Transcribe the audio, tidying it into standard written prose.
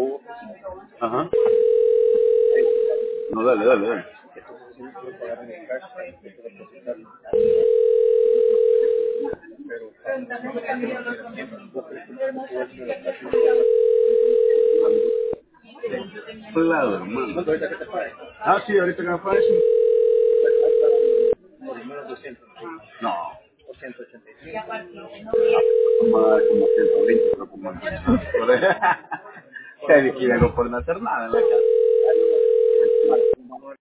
Ajá. No, dale, dale, dale. Claro, hermano. Ah, sí, ahorita que me aparece. No, como 120, pero como... Se liquidaron por no hacer nada en la casa.